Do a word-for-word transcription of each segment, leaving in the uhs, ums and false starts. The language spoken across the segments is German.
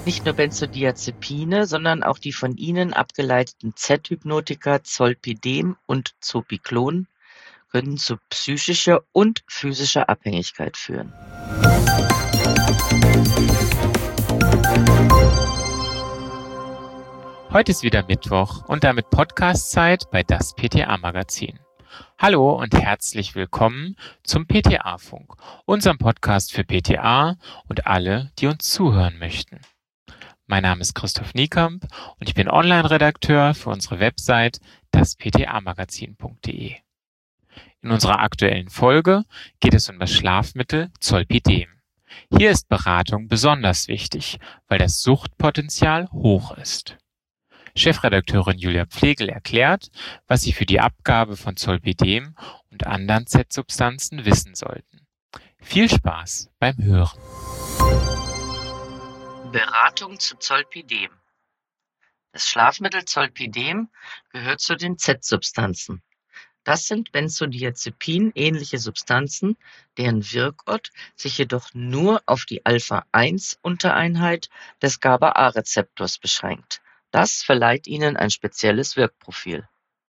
Nicht nur Benzodiazepine, sondern auch die von ihnen abgeleiteten Z-Hypnotika Zolpidem und Zopiclon können zu psychischer und physischer Abhängigkeit führen. Heute ist wieder Mittwoch und damit Podcast-Zeit bei das P T A-Magazin. Hallo und herzlich willkommen zum P T A-Funk, unserem Podcast für P T A und alle, die uns zuhören möchten. Mein Name ist Christoph Niekamp und ich bin Online-Redakteur für unsere Website das p t a magazin punkt d e. In unserer aktuellen Folge geht es um das Schlafmittel Zolpidem. Hier ist Beratung besonders wichtig, weil das Suchtpotenzial hoch ist. Chefredakteurin Julia Pflegel erklärt, was Sie für die Abgabe von Zolpidem und anderen Z-Substanzen wissen sollten. Viel Spaß beim Hören. Beratung zu Zolpidem. Das Schlafmittel Zolpidem gehört zu den Z-Substanzen. Das sind Benzodiazepin-ähnliche Substanzen, deren Wirkort sich jedoch nur auf die Alpha eins Untereinheit des GABA-A-Rezeptors beschränkt. Das verleiht ihnen ein spezielles Wirkprofil.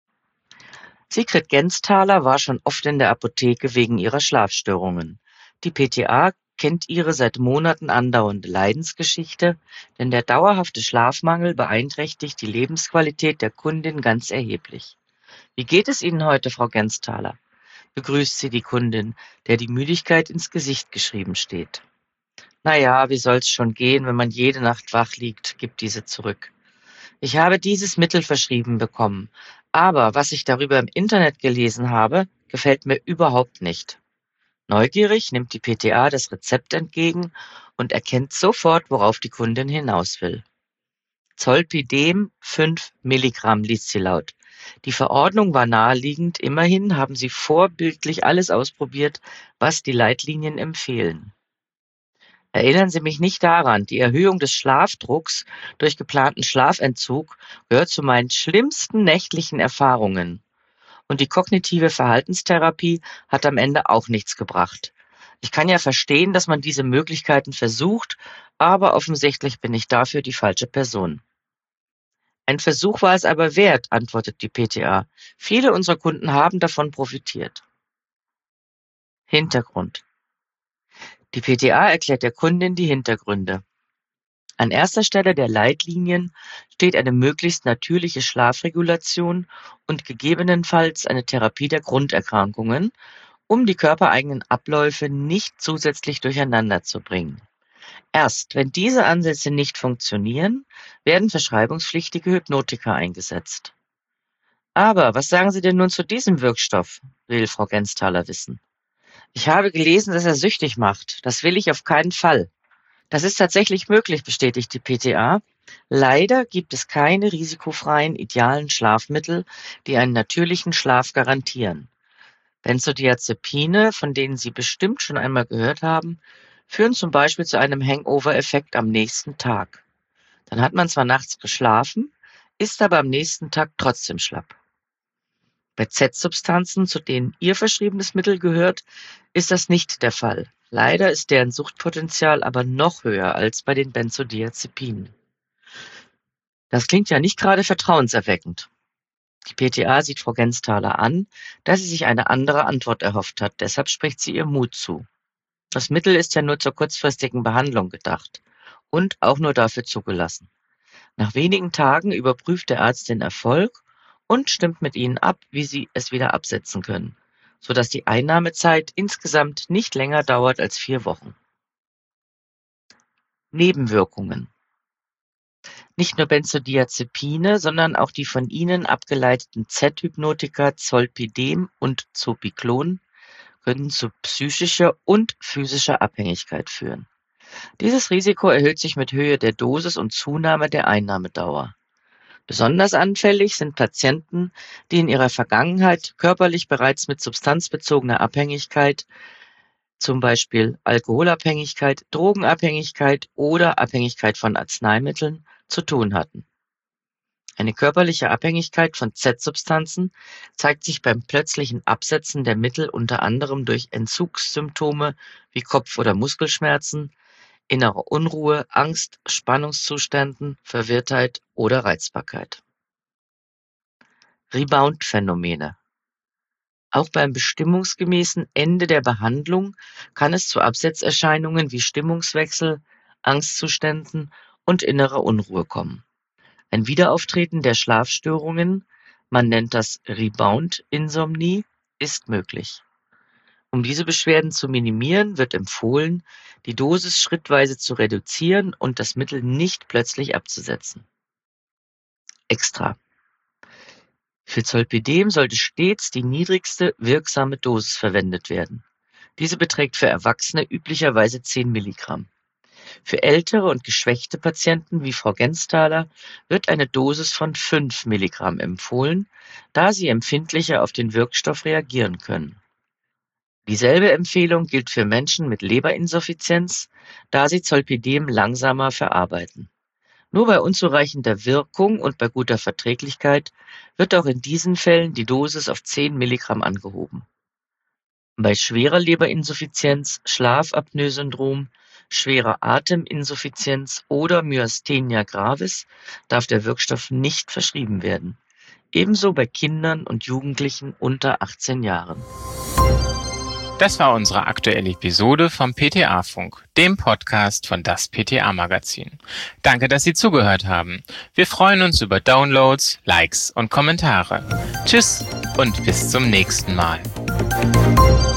Sigrid Genztaler war schon oft in der Apotheke wegen ihrer Schlafstörungen. Die P T A kennt ihre seit Monaten andauernde Leidensgeschichte, denn der dauerhafte Schlafmangel beeinträchtigt die Lebensqualität der Kundin ganz erheblich. Wie geht es Ihnen heute, Frau Genztaler? Begrüßt sie die Kundin, der die Müdigkeit ins Gesicht geschrieben steht. Naja, wie soll's schon gehen, wenn man jede Nacht wach liegt, gibt diese zurück. Ich habe dieses Mittel verschrieben bekommen, aber was ich darüber im Internet gelesen habe, gefällt mir überhaupt nicht. Neugierig nimmt die P T A das Rezept entgegen und erkennt sofort, worauf die Kundin hinaus will. Zolpidem fünf Milligramm, liest sie laut. Die Verordnung war naheliegend, immerhin haben sie vorbildlich alles ausprobiert, was die Leitlinien empfehlen. Erinnern Sie mich nicht daran, die Erhöhung des Schlafdrucks durch geplanten Schlafentzug gehört zu meinen schlimmsten nächtlichen Erfahrungen. Und die kognitive Verhaltenstherapie hat am Ende auch nichts gebracht. Ich kann ja verstehen, dass man diese Möglichkeiten versucht, aber offensichtlich bin ich dafür die falsche Person. Ein Versuch war es aber wert, antwortet die P T A. Viele unserer Kunden haben davon profitiert. Hintergrund. Die P T A erklärt der Kundin die Hintergründe. An erster Stelle der Leitlinien steht eine möglichst natürliche Schlafregulation und gegebenenfalls eine Therapie der Grunderkrankungen, um die körpereigenen Abläufe nicht zusätzlich durcheinander zu bringen. Erst wenn diese Ansätze nicht funktionieren, werden verschreibungspflichtige Hypnotika eingesetzt. Aber was sagen Sie denn nun zu diesem Wirkstoff, will Frau Genztaler wissen. Ich habe gelesen, dass er süchtig macht. Das will ich auf keinen Fall. Das ist tatsächlich möglich, bestätigt die P T A. Leider gibt es keine risikofreien, idealen Schlafmittel, die einen natürlichen Schlaf garantieren. Benzodiazepine, von denen Sie bestimmt schon einmal gehört haben, führen zum Beispiel zu einem Hangover-Effekt am nächsten Tag. Dann hat man zwar nachts geschlafen, ist aber am nächsten Tag trotzdem schlapp. Bei Z-Substanzen, zu denen Ihr verschriebenes Mittel gehört, ist das nicht der Fall. Leider ist deren Suchtpotenzial aber noch höher als bei den Benzodiazepinen. Das klingt ja nicht gerade vertrauenserweckend. Die P T A sieht Frau Genztaler an, dass sie sich eine andere Antwort erhofft hat, deshalb spricht sie ihr Mut zu. Das Mittel ist ja nur zur kurzfristigen Behandlung gedacht und auch nur dafür zugelassen. Nach wenigen Tagen überprüft der Arzt den Erfolg und stimmt mit Ihnen ab, wie Sie es wieder absetzen können, sodass die Einnahmezeit insgesamt nicht länger dauert als vier Wochen. Nebenwirkungen. Nicht nur Benzodiazepine, sondern auch die von ihnen abgeleiteten Z-Hypnotika Zolpidem und Zopiclon können zu psychischer und physischer Abhängigkeit führen. Dieses Risiko erhöht sich mit Höhe der Dosis und Zunahme der Einnahmedauer. Besonders anfällig sind Patienten, die in ihrer Vergangenheit körperlich bereits mit substanzbezogener Abhängigkeit, zum Beispiel Alkoholabhängigkeit, Drogenabhängigkeit oder Abhängigkeit von Arzneimitteln, zu tun hatten. Eine körperliche Abhängigkeit von Z-Substanzen zeigt sich beim plötzlichen Absetzen der Mittel unter anderem durch Entzugssymptome wie Kopf- oder Muskelschmerzen, innerer Unruhe, Angst, Spannungszuständen, Verwirrtheit oder Reizbarkeit. Rebound-Phänomene. Auch beim bestimmungsgemäßen Ende der Behandlung kann es zu Absetzerscheinungen wie Stimmungswechsel, Angstzuständen und innerer Unruhe kommen. Ein Wiederauftreten der Schlafstörungen, man nennt das Rebound-Insomnie, ist möglich. Um diese Beschwerden zu minimieren, wird empfohlen, die Dosis schrittweise zu reduzieren und das Mittel nicht plötzlich abzusetzen. Extra. Für Zolpidem sollte stets die niedrigste wirksame Dosis verwendet werden. Diese beträgt für Erwachsene üblicherweise zehn Milligramm. Für ältere und geschwächte Patienten wie Frau Gensthaler wird eine Dosis von fünf Milligramm empfohlen, da sie empfindlicher auf den Wirkstoff reagieren können. Dieselbe Empfehlung gilt für Menschen mit Leberinsuffizienz, da sie Zolpidem langsamer verarbeiten. Nur bei unzureichender Wirkung und bei guter Verträglichkeit wird auch in diesen Fällen die Dosis auf zehn Milligramm angehoben. Bei schwerer Leberinsuffizienz, Schlafapnoe-Syndrom, schwerer Ateminsuffizienz oder Myasthenia gravis darf der Wirkstoff nicht verschrieben werden. Ebenso bei Kindern und Jugendlichen unter achtzehn Jahren. Das war unsere aktuelle Episode vom P T A-Funk, dem Podcast von das P T A-Magazin. Danke, dass Sie zugehört haben. Wir freuen uns über Downloads, Likes und Kommentare. Tschüss und bis zum nächsten Mal.